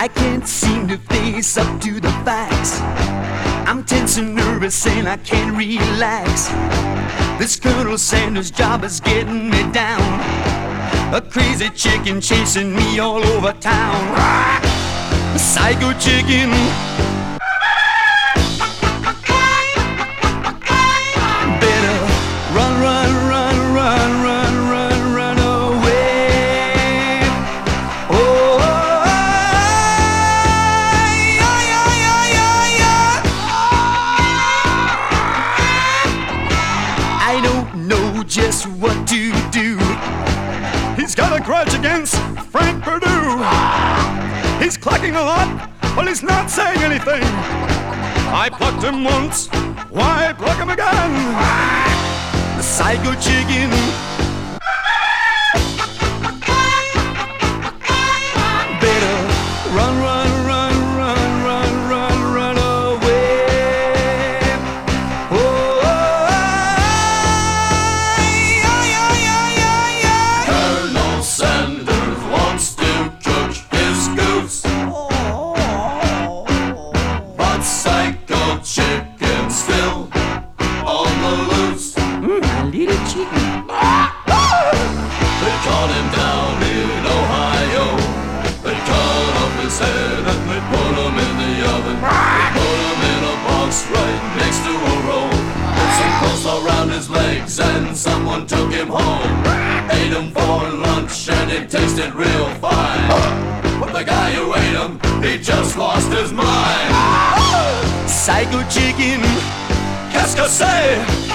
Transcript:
I can't seem to face up to the facts. I'm tense and nervous and I can't relax. This Colonel Sanders job is getting me down. A crazy chicken chasing me all over town. A psycho chicken. Better run, run, run, run, run, run, run away. Oh, yeah, yeah, yeah, yeah, yeah. I don't know just what to do. He's got a grudge against Frank Perdue. He's clacking a lot, but he's not saying anything. I plucked him once, why pluck him again? The psycho chicken. Better run, run, run, run, run, run, run away. Oh, yeah, yeah, yeah, yeah, yeah. Colonel Sanders wants to cook his goose, but psycho chicken still on the loose. A little chicken. They caught him down in Ohio. They cut off his head and they put him in the oven. They put him in a box right next to a roll. Put some clothes around his legs and someone took him home. Ate him for lunch and it tasted real fine. But the guy who ate him, he just lost his mind. Psycho chicken. Qu'est-ce que c'est?